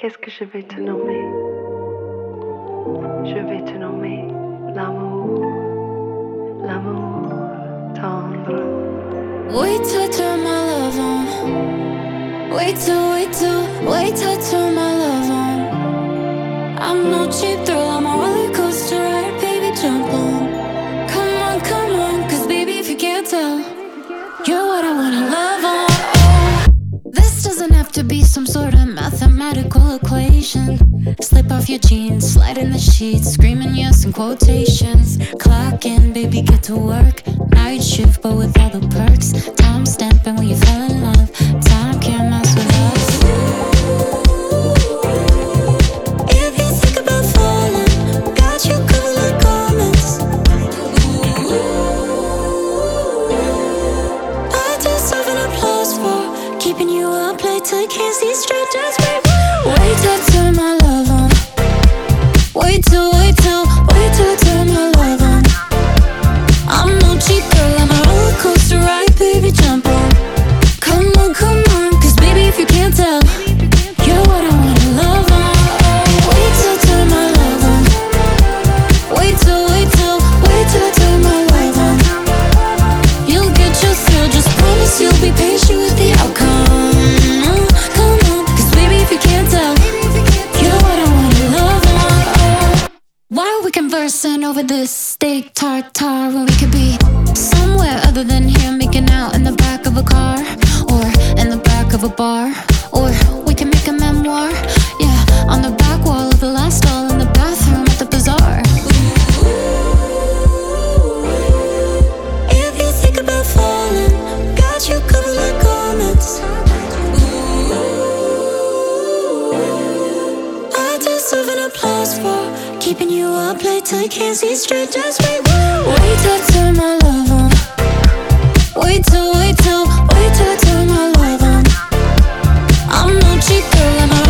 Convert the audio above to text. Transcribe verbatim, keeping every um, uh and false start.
qu'est-ce que je vais te nommer? Je vais te nommer l'amour, l'amour tendre. Wait till I turn my love on. Wait till, wait till, wait till I turn my love on. I'm no cheap thrill, I'm a roller coaster ride, baby, jump on. Come on, come on, cause baby, if you can't tell, you're what I wanna love on. Oh, this doesn't have to be some sort of mathematical equation. Slip off your jeans, slide in the sheets, screaming yes in quotations. Clock in, baby, get to work. Night shift, but with all the perks. Time stamping when you fell in love. Time can't mess with us. If you think about falling, got you covered like garments. I deserve an applause for keeping you up late till you can't see straight. Just wait, wait till I turn my love on. Wait till, wait till, wait till I turn my love on. I'm no cheap girl, I'm a roller coaster ride, baby, jump on. Come on, come on, cause baby, if you can't tell, you're what I wanna love on. Wait till I turn my love on. Wait till, wait till, wait till I turn my love on. You'll get your thrill, just promise you'll be patient with the outcome. Come on, cause baby, if you can't tell, you're what I wanna love on. Why are we conversing over this steak tartare when we could be somewhere other than here, making out in the back of a car, or in the back of a bar, or we can make a memoir, yeah, on the back wall of the last stall in the bathroom at the bazaar. If you think about falling, got you covered like garments. I deserve an applause for keeping you up late till you can't see straight. Just wait, wait till I turn my love on. Wait till, wait till, wait till I turn my love on. I'm no cheap girl, I'm a